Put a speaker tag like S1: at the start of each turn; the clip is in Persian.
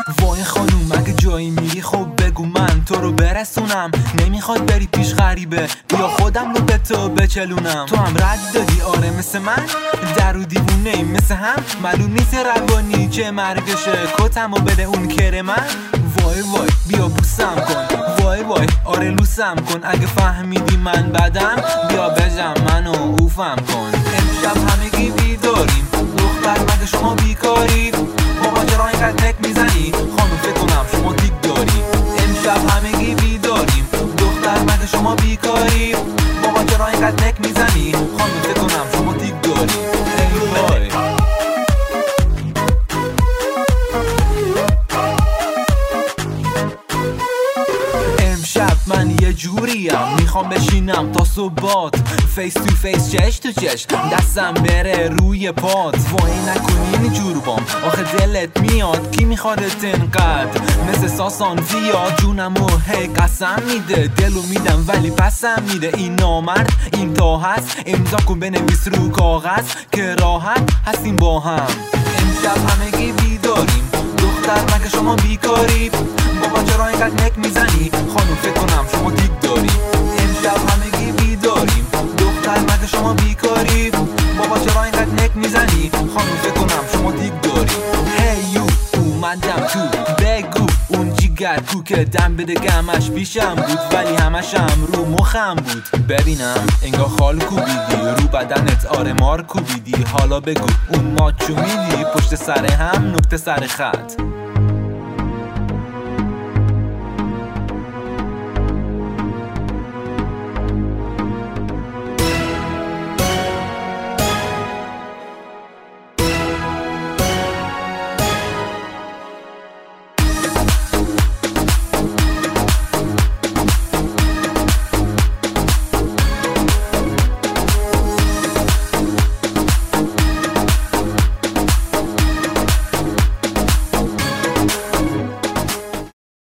S1: وای خانوم اگه جایی میری خب بگو من تو رو برسونم. نمیخواد بری پیش غریبه بیا خودم رو به تو بچلونم. تو هم رد دادی آره مثل من در و دیوونه ای مثل هم. معلوم نیست روانی چه مرگشه کتمو بده اون کره من. وای وای بیا بوسم کن وای وای آره لوسم کن. اگه فهمیدی من بدم بیا بجم منو اوفم کن. امشب همگی بیداریم دختر مگه شما بیکاری؟ بابا چرا اینقدر نک میزنی؟ خانم فکر کنم شما دیگ داری. امشب همگی بیداریم دختر مگه شما بیکاری؟ بابا چرا اینقدر نک میزنی؟ خانم فکر کنم شما دیگ داری. ای وای من یه جوریم میخوام بشینم تا صبحات فیس تو فیس چش تو چش دستم بره روی پات. وای نکنی اینجور بام آخه دلت میاد کی میخوادت انقدر مثل ساسان زیاد. جونمو هی قسم میده دلو میدم ولی پسم میده. این نامرد این تا هست امضا کن بنویس رو کاغذ که راحت هستیم با هم. امشب همگی بیداریم دختر مگه شما بیکاری؟ بابا چرا اینقدر نک میزنی؟ خانم فکر کنم شما دیگ داری. امشب همگی بیداریم دختر مگه شما بیکاری؟ بابا چرا اینقدر نک میزنی؟ خانم فکر کنم شما دیگ داری. هی یو اومدم تو بگو اون جیگر کو که دم بده گمش پیشم بود ولی همشم رو مخم بود. ببینم انگار خال کوبیدی رو بدنت آره مار کوبیدی. حالا بگو اون ماچو میدی پشت سر هم نقطه سر خط.